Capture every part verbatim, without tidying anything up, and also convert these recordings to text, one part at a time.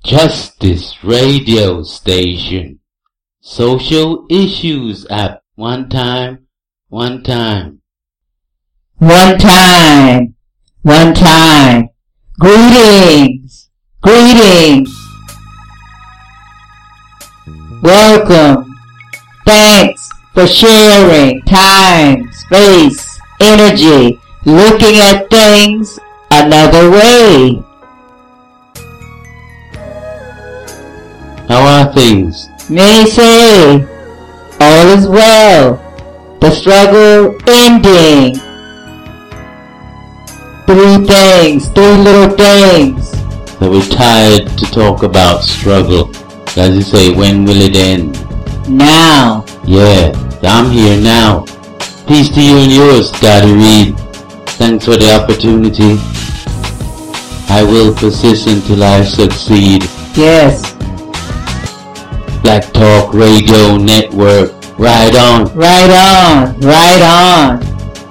Justice Radio Station. Social Issues app. One time, one time. One time, one time. Greetings, greetings. Welcome. Thanks for sharing time, space, energy, looking at things another way. How are things? Many say all is well, the struggle ending. Three things, three little things. So we're tired to talk about struggle. As you say, when will it end? Now. Yeah, I'm here now. Peace to you and yours, Scotty Reed. Thanks for the opportunity. I will persist until I succeed. Yes. Black Talk Radio Network. Right on. Right on. Right on.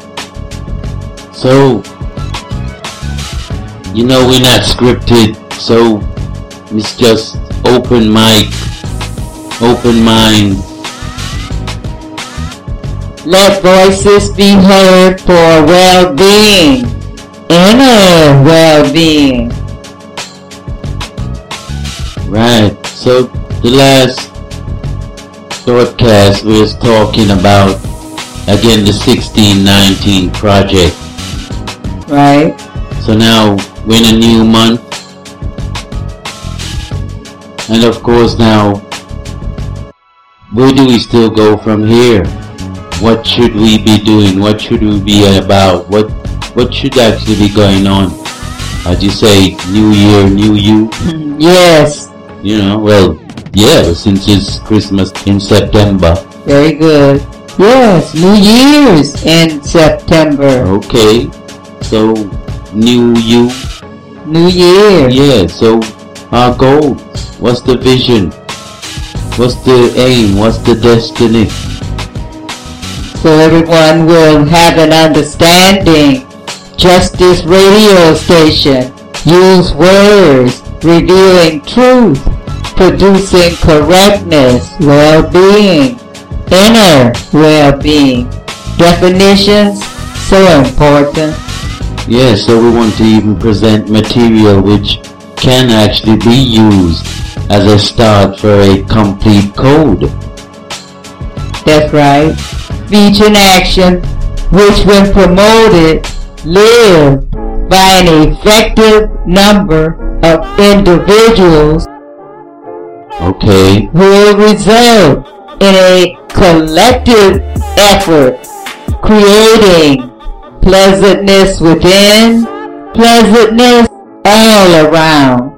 So, you know we're not scripted, so it's just open mic, open mind. Let voices be heard for well-being, inner well-being. Right, so the last broadcast we was talking about, again, the sixteen nineteen project. Right. So now we're in a new month. And of course now, where do we still go from here? What should we be doing? What should we be about? What what should actually be going on? As you say, new year, new you. Yes. You know, well, yeah, since it's Christmas in September. Very good. Yes, New Year's in September. Okay, so new you. New Year. Yeah, so our goal. What's the vision? What's the aim? What's the destiny? So everyone will have an understanding. Justice Radio Station. Use words, revealing truth, producing correctness, well-being, inner well-being. Definitions, so important. Yeah, so we want to even present material which can actually be used as a start for a complete code. That's right. Speech and action, which when promoted, live by an effective number of individuals, okay, will result in a collective effort, creating pleasantness within, pleasantness all around.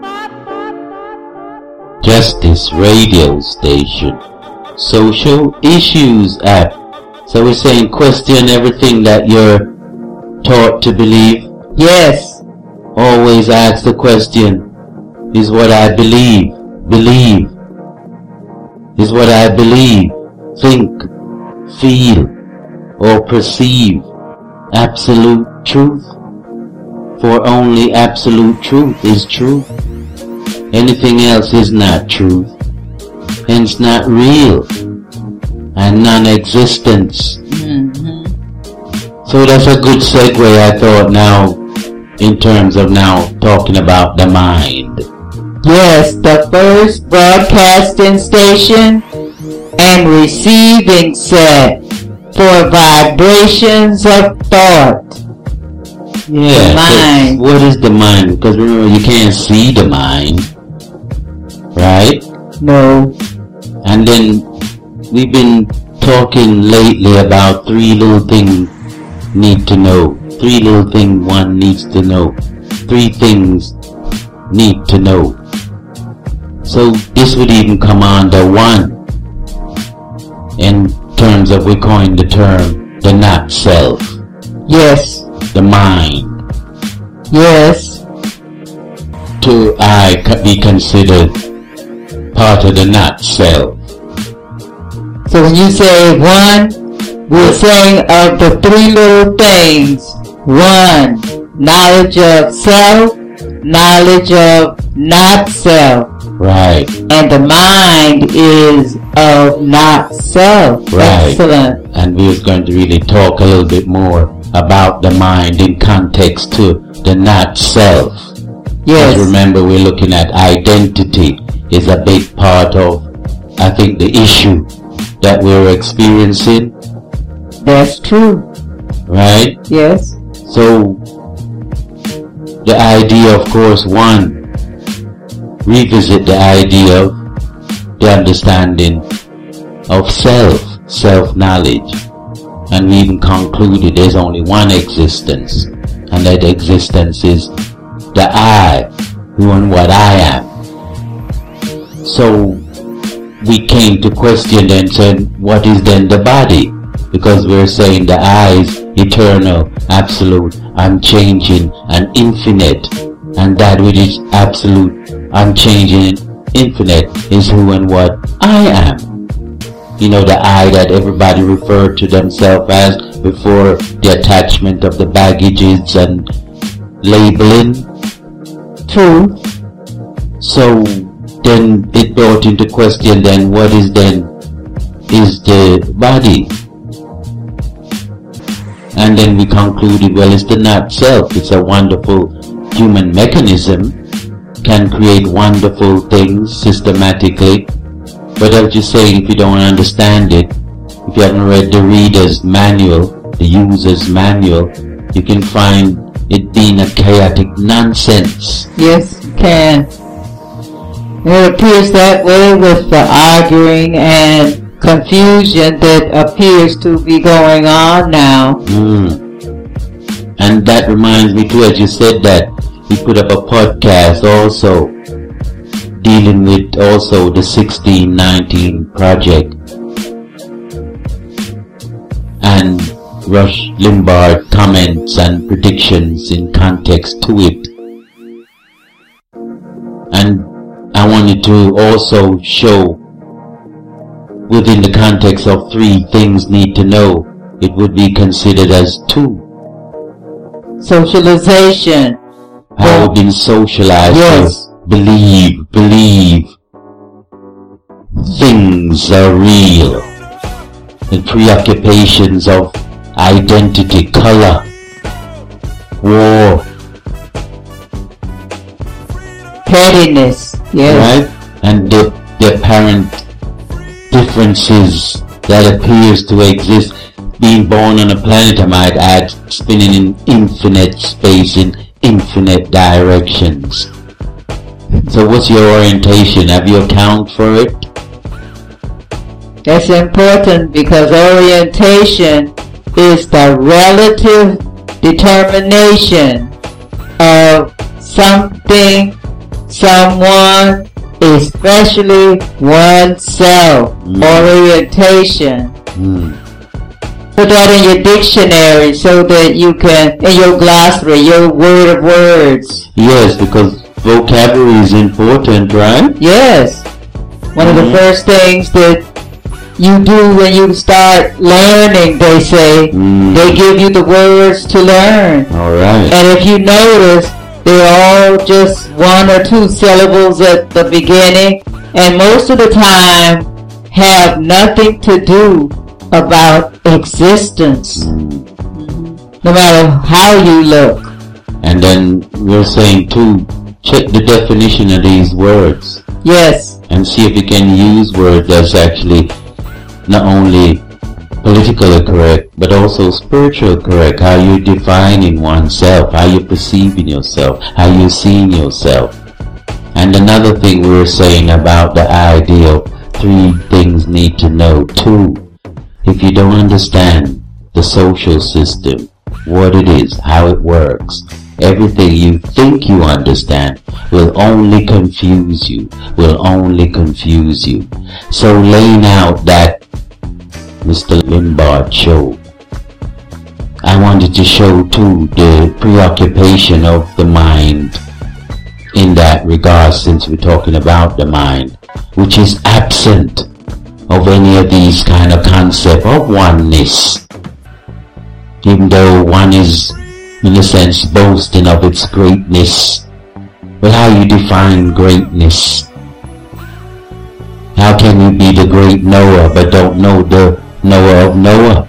Justice Radio Station. Social Issues app. So we're saying question everything that you're taught to believe. Yes. Always ask the question, is what I believe, believe, is what I believe, think, feel, or perceive absolute truth? For only absolute truth is truth. Anything else is not truth, hence not real, and non-existence. Mm-hmm. So that's a good segue, I thought, now, in terms of now talking about the mind. Yes, the first broadcasting station and receiving set for vibrations of thought. Yeah, the mind. What is the mind? Because remember, you can't see the mind, right? No. And then we've been talking lately about three little things need to know. Three little things one needs to know. Three things need to know. So this would even come under one in terms of, we coined the term, the not self. Yes. The mind. Yes. To I be considered part of the not self. So when you say one, we're saying of the three little things. One, knowledge of self. knowledge of not self. Right. And the mind is of not self. Right. Excellent. And we're going to really talk a little bit more about the mind in context to the not self. Yes. Because remember, we're looking at identity is a big part of, I think, the issue that we're experiencing. That's true. Right? Yes. So, the idea, of course, one, revisit the idea of the understanding of self, self-knowledge. And we even concluded there's only one existence, and that existence is the I, who and what I am. So we came to question then, saying, what is then the body? Because we're saying the I is eternal, absolute, unchanging, and infinite. And that which is absolute, unchanging, and infinite is who and what I am. You know, the I that everybody referred to themselves as before the attachment of the baggages and labeling. True. So then it brought into question then what is then is the body. And then we concluded, well, it's the not self. It's a wonderful human mechanism, can create wonderful things systematically. But I was just saying, if you don't understand it, if you haven't read the reader's manual, the user's manual, you can find it being a chaotic nonsense. Yes, you can. It appears that way with the arguing and confusion that appears to be going on now. Mm. And that reminds me too, as you said that, we put up a podcast also dealing with also the sixteen nineteen project and Rush Limbaugh comments and predictions in context to it. And I wanted to also show within the context of three things need to know, it would be considered as two. Socialization. How we've been socialized Yes. to believe, believe things are real. The preoccupations of identity, color, war, Pettiness. Yes. right? And the, the apparent differences that appears to exist. Being born on a planet, I might add, spinning in infinite space, in infinite directions. So what's your orientation? Have you account for it? That's important because orientation is the relative determination of something, someone, especially oneself. Mm. Orientation. Mm. Put that in your dictionary so that you can, in your glossary, your word of words. Yes, because vocabulary is important, right? Yes. One Mm-hmm. of the first things that you do when you start learning, they say, Mm. they give you the words to learn. Alright. And if you notice, they're all just one or two syllables at the beginning, and most of the time have nothing to do about existence, Mm. no matter how you look. And then we're saying too, check the definition of these words Yes, and see if you can use words that's actually not only politically correct but also spiritual correct. How you're defining oneself, how you're perceiving yourself, how you're seeing yourself. And another thing we were saying about the idea of three things need to know too. If you don't understand the social system, what it is, how it works, everything you think you understand will only confuse you, will only confuse you. So laying out that Mister Limbaugh show, I wanted to show too the preoccupation of the mind in that regard, since we're talking about the mind, which is absent of any of these kind of concept of oneness. Even though one is, in a sense, boasting of its greatness But how you define greatness? How can you be the great Noah but don't know the Noah of Noah?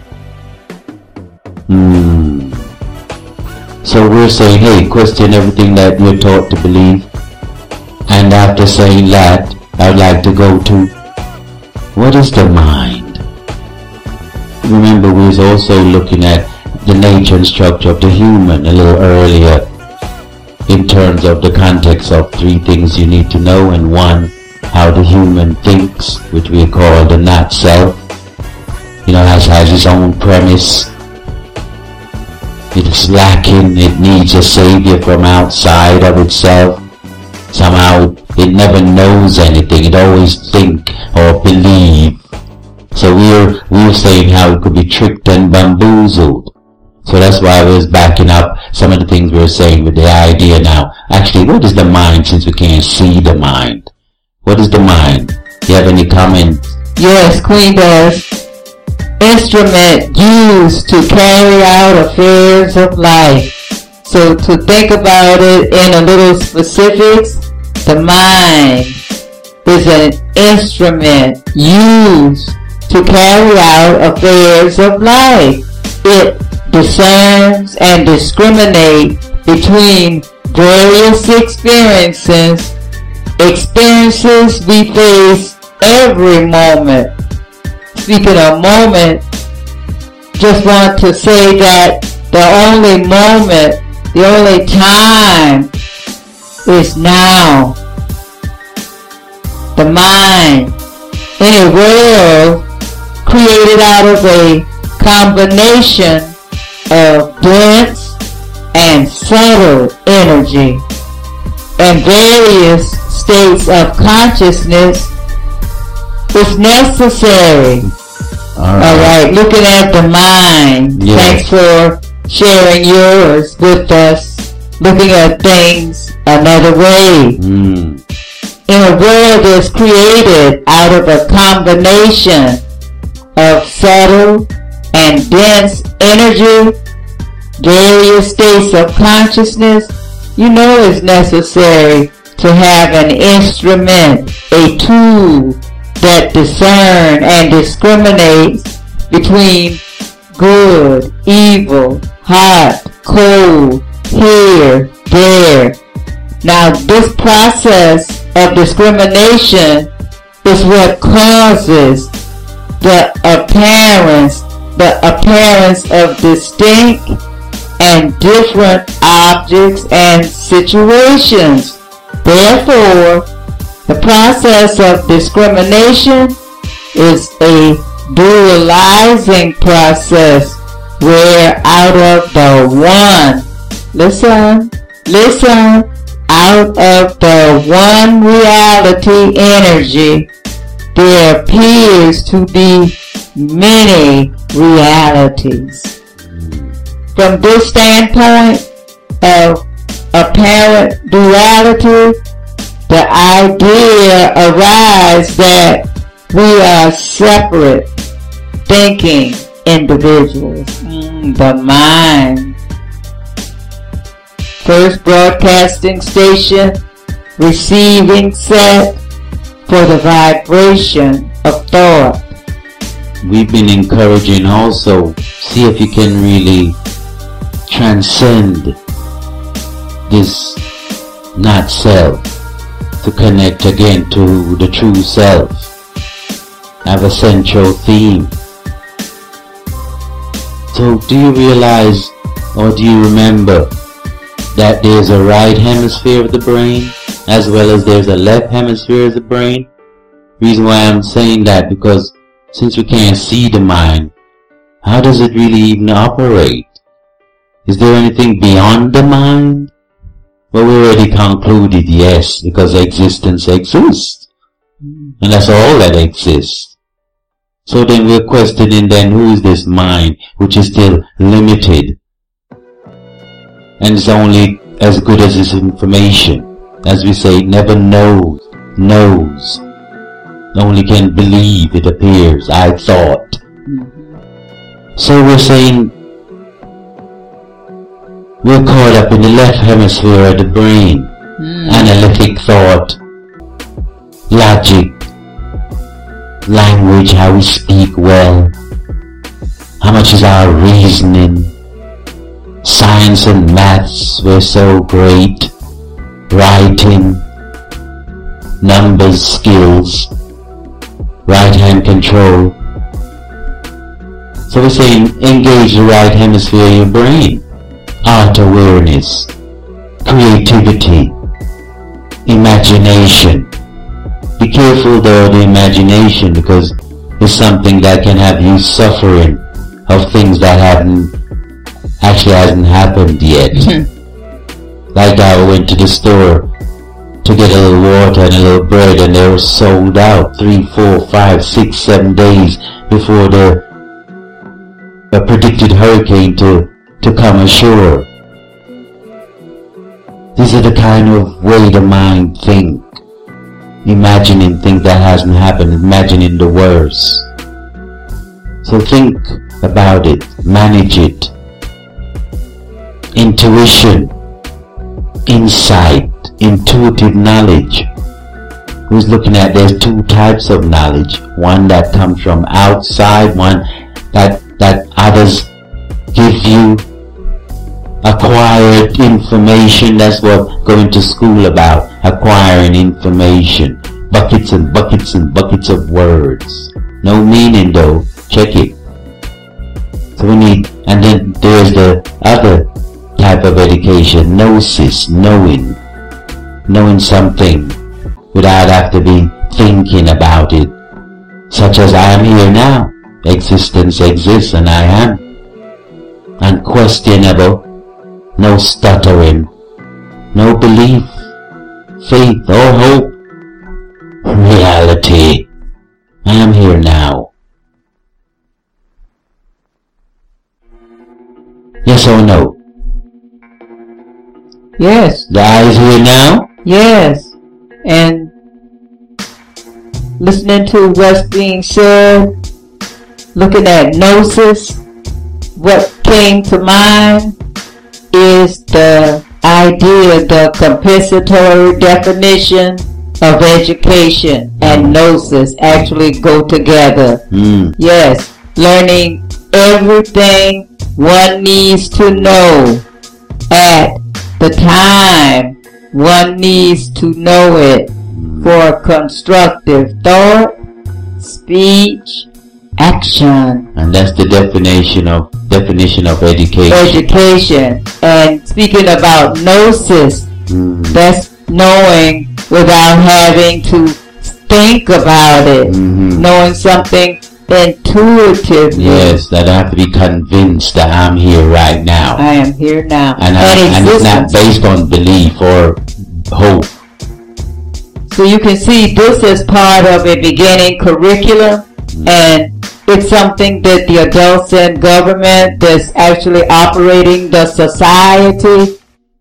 Hmm. So we're saying, hey, question everything that you're taught to believe. And after saying that, I'd like to go to, what is the mind? Remember, we was also looking at the nature and structure of the human a little earlier, in terms of the context of three things you need to know, and one, how the human thinks, which we call the not self. You know, has, has its own premise. It's lacking, it needs a savior from outside of itself. Somehow it never knows anything, it always think or believe. So we were, we were saying how it could be tricked and bamboozled. So that's why I was backing up some of the things we were saying with the idea now. Actually, what is the mind, since we can't see the mind? What is the mind? Do you have any comments? Yes, Queen does. Instrument used to carry out affairs of life. So to think about it in a little specifics, the mind is an instrument used to carry out affairs of life. It discerns and discriminates between various experiences, experiences we face every moment. Speaking of moment, just want to say that the only moment, the only time is now. The mind in a world created out of a combination of dense and subtle energy and various states of consciousness is necessary. Alright. Alright, looking at the mind. Yes. Thanks for sharing yours with us. Looking at things another way. Mm. In a world that's created out of a combination of subtle and dense energy, various states of consciousness, you know it's necessary to have an instrument, a tool that discern and discriminates between good, evil, hot, cold, here, there. Now this process of discrimination is what causes the appearance, the appearance of distinct and different objects and situations. Therefore, the process of discrimination is a dualizing process where out of the one, listen, listen, out of the one reality energy, there appears to be many realities. From this standpoint of apparent duality, the idea arises that we are separate thinking individuals. Mm, the mind. First broadcasting station, receiving set for the vibration of thought. We've been encouraging also, see if you can really transcend this not self, to connect again to the true self. Have a central theme. So do you realize, or do you remember, that there's a right hemisphere of the brain as well as there's a left hemisphere of the brain? Reason why I'm saying that, because since we can't see the mind, how does it really even operate? Is there anything beyond the mind? Well, we already concluded yes, because existence exists. And that's all that exists. So then we're questioning then, who is this mind which is still limited? And it's only as good as its information. As we say, never knows, knows. Only can believe, it appears, I thought. Mm-hmm. So we're saying, we're caught up in the left hemisphere of the brain. Mm. And thought, logic, language, how we speak well, how much is our reasoning, science and maths, we're so great, writing, numbers, skills, right hand control. So we're saying engage the right hemisphere of your brain, art awareness, creativity, imagination. Be careful though of the imagination, because it's something that can have you suffering of things that haven't actually hasn't happened yet. Like I went to the store to get a little water and a little bread, and they were sold out three, four, five, six, seven days before the a predicted hurricane to, to come ashore. These are the kind of way the mind think. Imagining things that hasn't happened, imagining the worst. So think about it, manage it. Intuition, insight, intuitive knowledge. Who's looking at there's two types of knowledge. One that comes from outside, one that that others give you, acquired information. That's what going to school about, acquiring information. Buckets and buckets and buckets of words. No meaning though, check it. So we need, and then there's the other type of education, gnosis, knowing. Knowing something without have to be thinking about it. Such as I am here now. Existence exists and I am. Unquestionable. No stuttering. No belief. Faith or hope. Reality. I am here now. Yes or no? Yes. The I is here now? Yes. And listening to what's being said, looking at gnosis, what came to mind is the idea, the compensatory definition of education and gnosis actually go together. Mm. Yes, learning everything one needs to know at the time one needs to know it for constructive thought, speech, action. And that's the definition of definition of education. Education. And speaking about gnosis, mm. that's knowing without having to think about it. Mm-hmm. Knowing something intuitively. Yes, that I have to be convinced that I'm here right now. I am here now. And, I, and it's not based on belief or hope. So you can see this is part of a beginning curriculum, mm. and it's something that the adults and government that's actually operating the society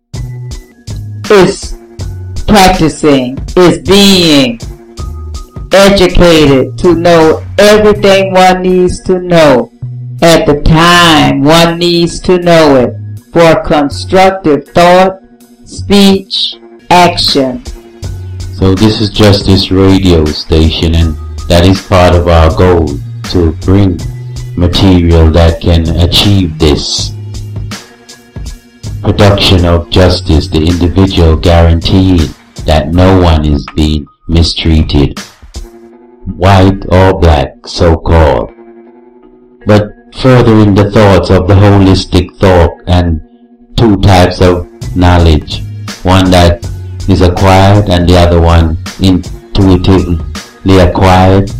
is practicing, is being educated to know everything one needs to know at the time one needs to know it for constructive thought, speech, action. So this is Justice Radio Station, and that is part of our goal, to bring material that can achieve this production of justice, the individual guaranteeing that no one is being mistreated, white or black, so-called, but furthering the thoughts of the holistic thought and two types of knowledge, one that is acquired and the other one intuitively acquired.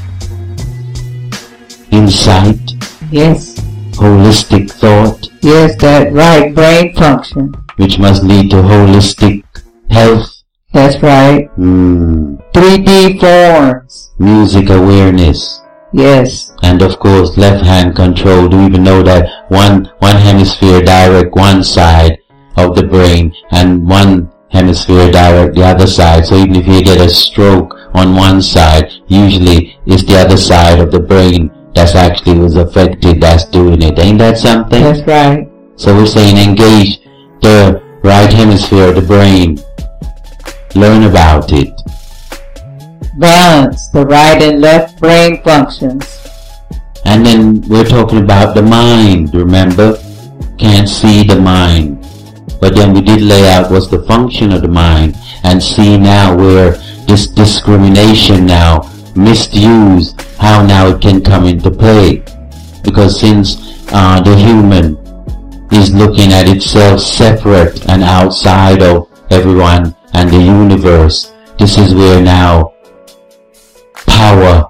Insight. Yes. Holistic thought. Yes, that right brain function. Which must lead to holistic health. That's right. Mm. three D forms. Music awareness. Yes. And of course, left hand control. Do you even know that one one hemisphere direct one side of the brain and one hemisphere direct the other side? So even if you get a stroke on one side, usually it's the other side of the brain that's actually was affected that's doing it. Ain't that something? That's right. So we're saying engage the right hemisphere of the brain. Learn about it. Balance the right and left brain functions. And then we're talking about the mind, remember? Can't see the mind. But then we did lay out what's the function of the mind, and see now where this discrimination now, misuse, how now it can come into play. Because since uh, the human is looking at itself separate and outside of everyone and the universe, this is where now power,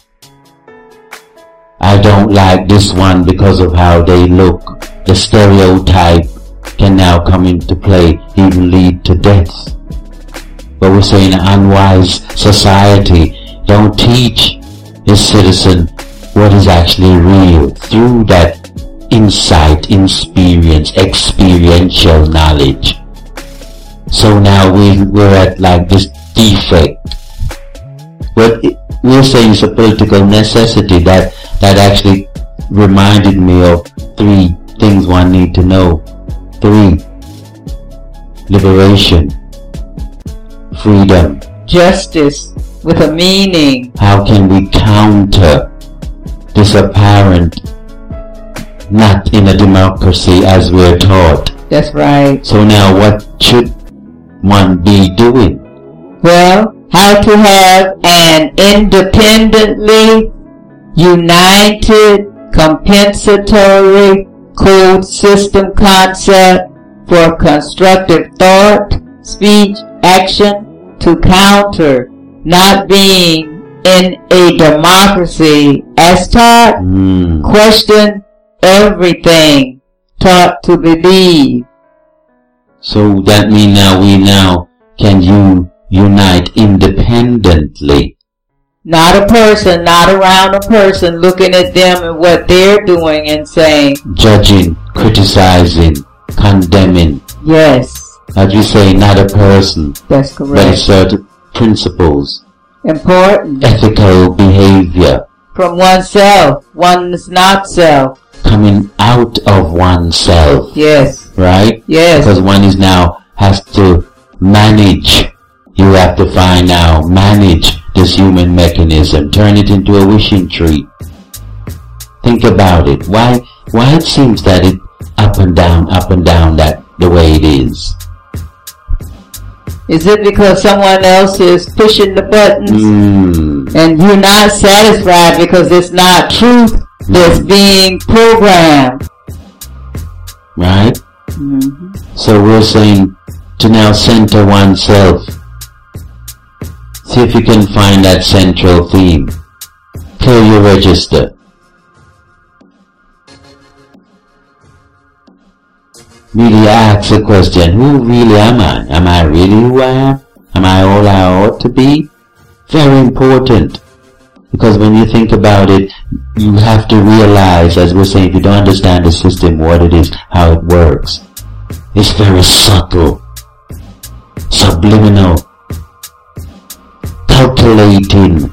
I don't like this one because of how they look, the stereotype can now come into play, even lead to death. But we're saying an unwise society don't teach its citizen what is actually real through that insight, experience, experiential knowledge. So now we, we're at like this defect. But we're saying it's a political necessity that, that actually reminded me of three things one need to know. Three. Liberation. Freedom. Justice with a meaning. How can we counter this apparent not in a democracy as we're taught? That's right. So now what should one be doing? Well, how to have an independently united compensatory code system concept for constructive thought, speech, action to counter not being in a democracy as taught, Mm. question everything taught to believe. So that means now we now can you unite independently. Not a person, not around a person looking at them and what they're doing and saying, Judging, criticizing, condemning. yes, As we say, not a person, that's but correct. certain principles, Important. ethical behavior, From oneself, one's not self. coming out of oneself, Yes, right? yes, Because one is now has to manage. You have to find now, manage this human mechanism, turn it into a wishing tree. Think about it. Why, why it seems that it up and down, up and down that the way it is? is it because someone else is pushing the buttons Mm. and you're not satisfied because it's not truth that's being programmed? Right? Mm-hmm. So we're saying to now center oneself. See if you can find that central theme. Clear your register. Really ask the question, who really am I? Am I really who I am? Am I all I ought to be? Very important. Because when you think about it, you have to realize, as we're saying, if you don't understand the system, what it is, how it works. It's very subtle, subliminal, calculating,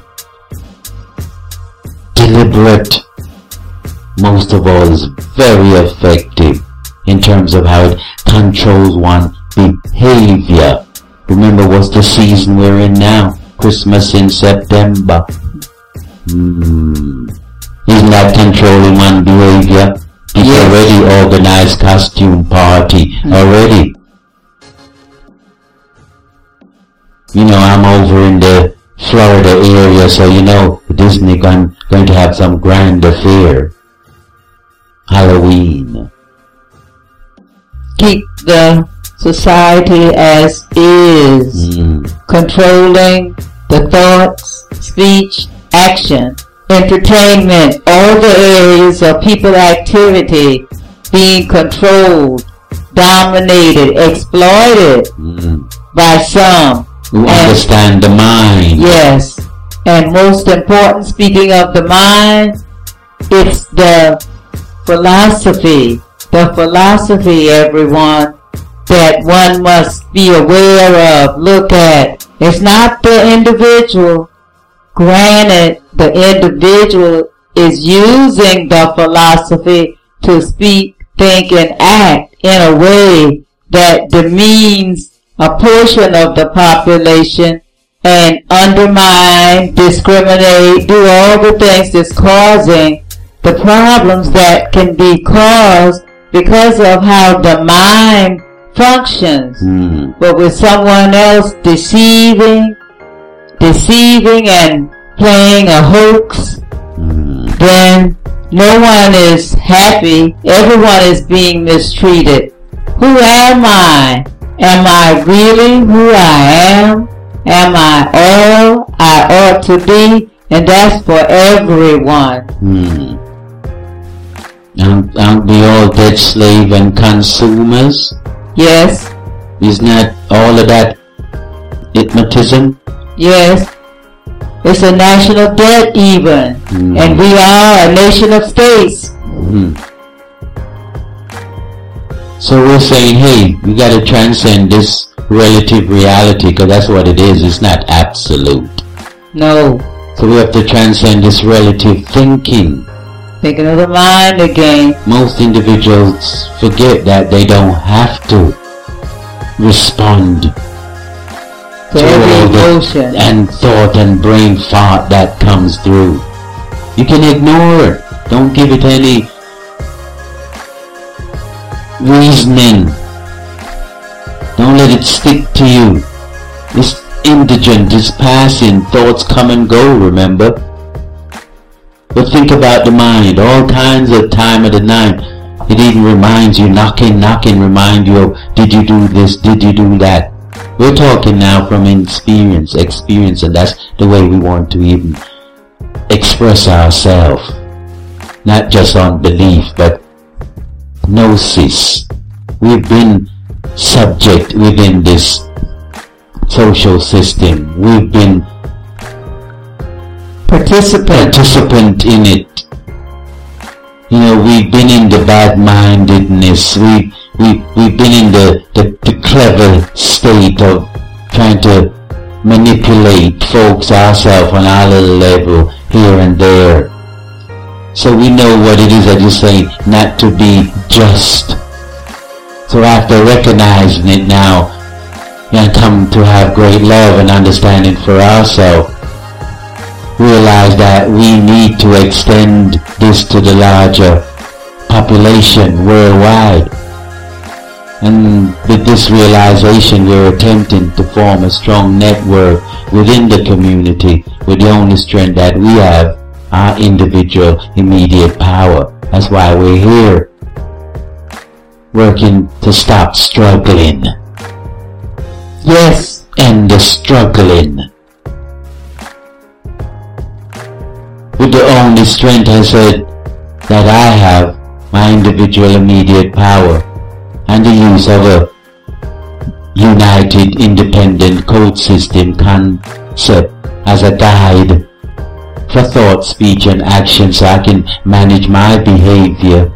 deliberate, most of all is very effective in terms of how it controls one's behavior. Remember what's the season we're in now? Christmas in September. Hmm. Isn't that controlling one's behavior? It's Yes. already organized costume party already. You know, I'm over in the Florida area, so you know Disney going, going to have some grand affair. Halloween. Keep the society as is, Mm. controlling the thoughts, speech, action, entertainment, all the areas of people activity being controlled, dominated, exploited Mm. by some. Who And- understand the mind. Yes, and most important, speaking of the mind, it's the philosophy, the philosophy, everyone, that one must be aware of, look at. It's not the individual. Granted, the individual is using the philosophy to speak, think, and act in a way that demeans a portion of the population and undermine, discriminate, do all the things that's causing the problems that can be caused because of how the mind functions. Mm. But with someone else deceiving, deceiving and playing a hoax, Mm. then no one is happy. Everyone is being mistreated. Who am I? Am I really who I am? Am I all I ought to be? And that's for everyone. Hmm. Aren't, aren't we all dead slave and consumers? Yes, Isn't that all of that hypnotism? yes. It's a national debt even. Mm. And we are a nation of states. Hmm. So we're saying, hey, we got to transcend this relative reality, because that's what it is. It's not absolute. No. So we have to transcend this relative thinking. Thinking of the mind again. Most individuals forget that they don't have to respond To every all the emotion. and thought and brain fart that comes through. You can ignore it. Don't give it any reasoning. Don't let it stick to you. It's indigent, it's passing, thoughts come and go, remember? But think about the mind, all kinds of time of the night. It even reminds you, knocking, knocking, remind you of, did you do this, did you do that? We're talking now from experience, experience, and that's the way we want to even express ourselves. Not just on belief, but gnosis. We've been subject within this social system. We've been Participant. participant in it. You know, we've been in the bad-mindedness. We we we've been in the, the the clever state of trying to manipulate folks ourselves on our little level here and there. So we know what it is that you're saying, not to be just. So after recognizing it now, and come to have great love and understanding for ourselves, realize that we need to extend this to the larger population worldwide. And with this realization, we're attempting to form a strong network within the community with the only strength that we have, our individual immediate power. That's why we're here, working to stop struggling. Yes. End the struggling. With the only strength, I said, that I have, my individual immediate power, and the use of a united independent code system concept as a guide for thought, speech, and action, so I can manage my behavior.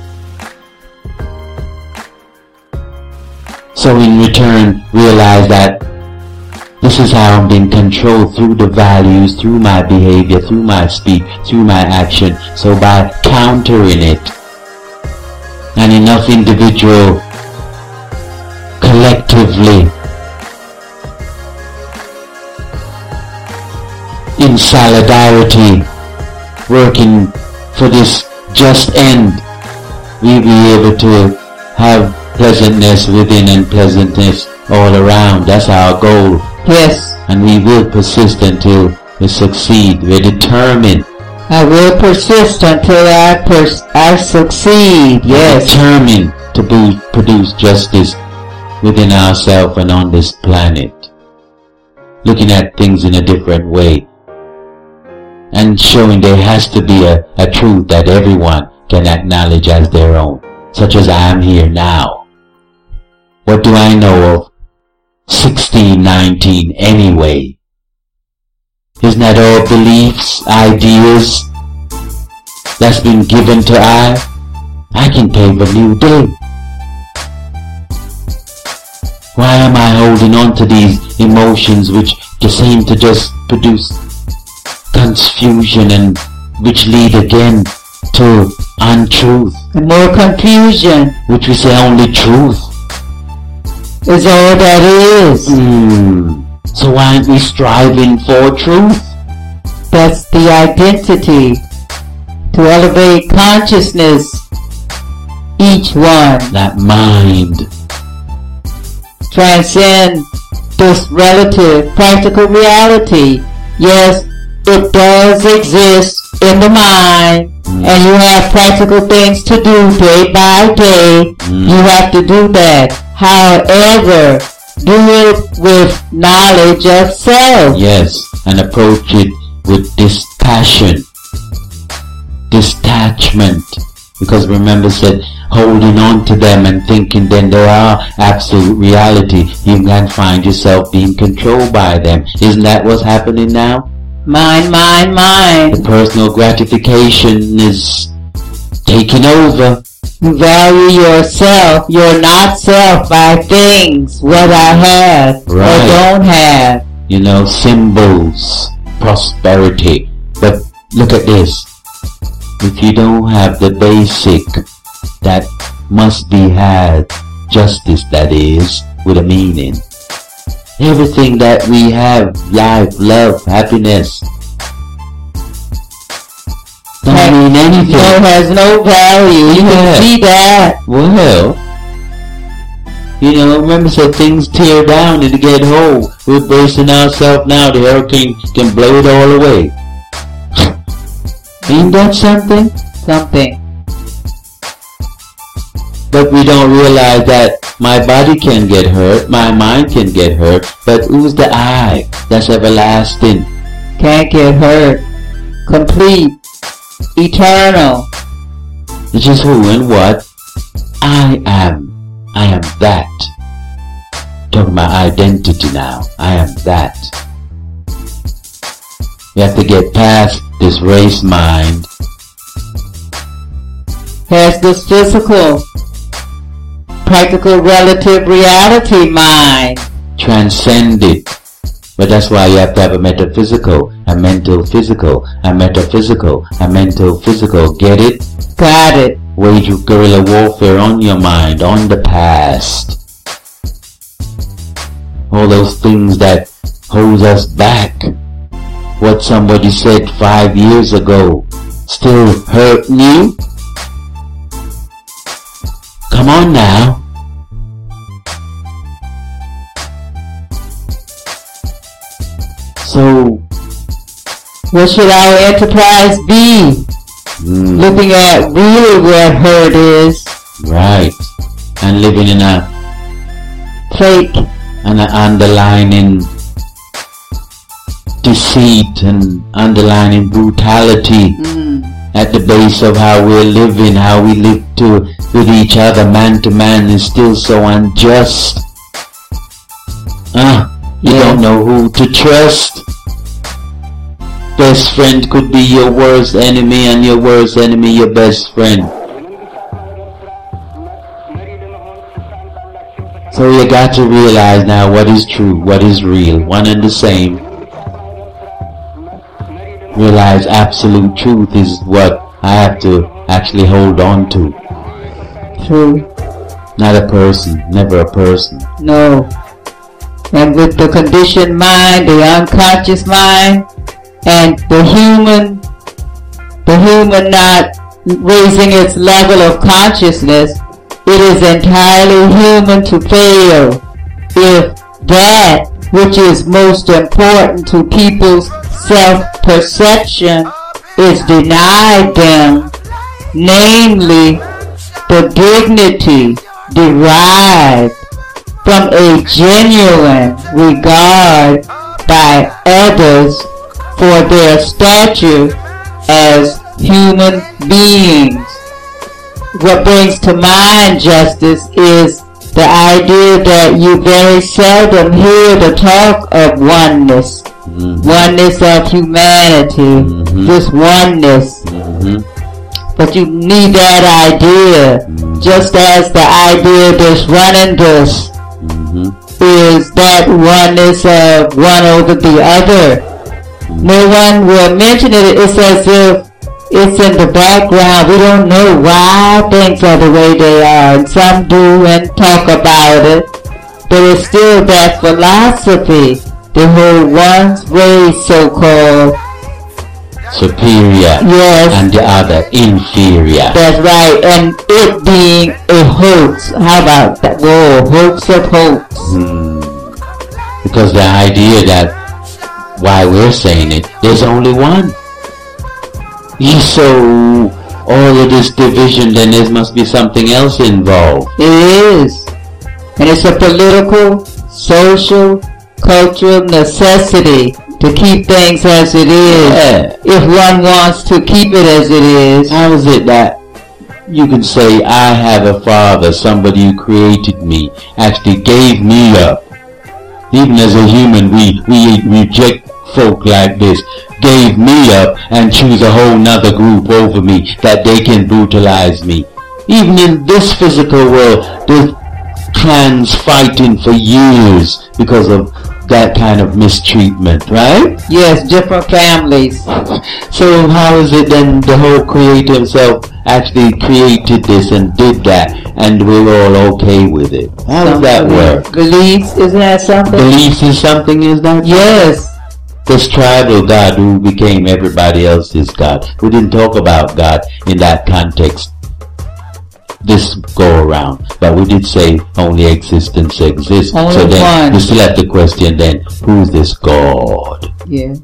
So in return, realize that this is how I'm being controlled, through the values, through my behavior, through my speech, through my action. So by countering it, and enough individual collectively in solidarity working for this just end, we'll be able to have pleasantness within and pleasantness all around. That's our goal. Yes. And we will persist until we succeed. We're determined. I will persist until I pers- I succeed. Yes. Determined to bo- produce justice within ourselves and on this planet. Looking at things in a different way. And showing there has to be a, a truth that everyone can acknowledge as their own. Such as I am here now. What do I know of sixteen nineteen anyway? Isn't that all beliefs, ideas that's been given to I? I can pave a new day. Why am I holding on to these emotions which just seem to just produce confusion, and which lead again to untruth? And more confusion. Which we say only truth. is all that is. Mm. So why aren't we striving for truth? That's the identity. To elevate consciousness, each one. That mind. Transcend this relative practical reality. Yes, it does exist in the mind, mm. and you have practical things to do day by day. Mm. You have to do that. However, do it with knowledge of self. Yes, and approach it with dispassion, detachment. Because remember said, holding on to them and thinking then they are absolute reality, you can find yourself being controlled by them. Isn't that what's happening now? Mind, mind, mind. The personal gratification is taking over. You value yourself, your not self, by things, what I have right. or don't have. You know, symbols, prosperity. But look at this. If you don't have the basic that must be had, justice that is, with a meaning. Everything that we have, life, love, happiness, don't that mean anything. No, has no value. You yeah. can see that. Well, you know, remember said things tear down and get whole. We're bracing ourselves now. The hurricane can blow it all away. Ain't that something? Something. But we don't realize that my body can get hurt, my mind can get hurt, but who's the I that's everlasting? Can't get hurt. Complete. Eternal. Which is who and what? I am. I am that. Talking about identity now. I am that. We have to get past this race mind. Has this physical, practical, relative reality mind. Transcend it. But that's why you have to have a metaphysical, a mental physical, a metaphysical, a mental physical. Get it? Got it. Wage guerrilla warfare on your mind, on the past. All those things that hold us back. What somebody said five years ago still hurting you? Come on now. So, what should our enterprise be? Mm. Looking at really what hurt is. Right. And living in a fake and an underlining deceit and underlining brutality mm. at the base of how we're living, how we live to with each other, man to man, is still so unjust. Ah, uh, you yeah. don't know who to trust. Best friend could be your worst enemy, and your worst enemy your best friend. So you got to realize now what is true, what is real, one and the same. Realize absolute truth is what I have to actually hold on to. True. Not a person, never a person. No. And with the conditioned mind, the unconscious mind, and the human, the human not raising its level of consciousness, it is entirely human to fail if that which is most important to people's self-perception is denied them, namely the dignity derived from a genuine regard by others for their stature as human beings. What brings to mind justice is the idea that you very seldom hear the talk of oneness. Mm-hmm. Oneness of humanity. Mm-hmm. Just oneness. Mm-hmm. But you need that idea. Mm-hmm. Just as the idea that's running this mm-hmm. is that oneness of one over the other. Mm-hmm. No one will mention it. It's as if it's in the background. We don't know why things are the way they are. And some do and talk about it. but it's still that philosophy. The whole one's race, so-called superior, yes, and the other inferior. That's right, and it being a hoax. How about that? Whoa, hoax of hoax. Hmm. Because the idea that why we're saying it, there's only one. So all of this division, then there must be something else involved. It is, and it's a political, social, cultural necessity to keep things as it is. Yeah. If one wants to keep it as it is. How is it that you can say, I have a father, somebody who created me, actually gave me up? Even as a human, we, we reject folk like this, gave me up and choose a whole nother group over me that they can brutalize me. Even in this physical world, there's clans fighting for years because of that kind of mistreatment, right? Yes, different families. So how is it then the whole Creator himself actually created this and did that, and we're all okay with it? How does that work? Beliefs, isn't that something? Beliefs is something, is that? Yes. This tribal God who became everybody else's God. We didn't talk about God in that context this go around, but we did say only existence exists. Only so then one. we still have the question then, who's this God? Yes.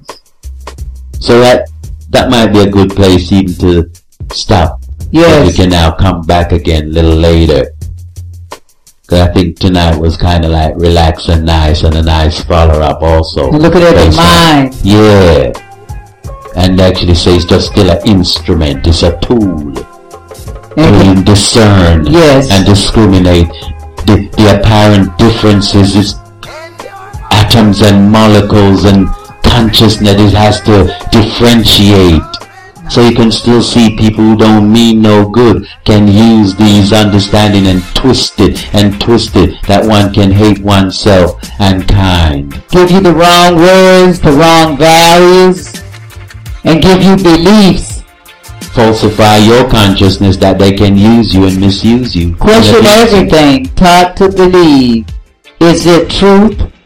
So that that might be a good place even to stop. Yes. So we can now come back again a little later. Because I think tonight was kind of like relax and nice, and a nice follow-up also. And look at it in mind. Yeah. And actually say it's just still an instrument, it's a tool. And to discern, yes, and discriminate the, the apparent differences is atoms and molecules and consciousness. It has to differentiate. So you can still see people who don't mean no good can use these understanding and twist it and twist it that one can hate oneself and kind. Give you the wrong words, the wrong values, and give you beliefs. Falsify your consciousness that they can use you and misuse you. Question everything. Taught to believe. Is it truth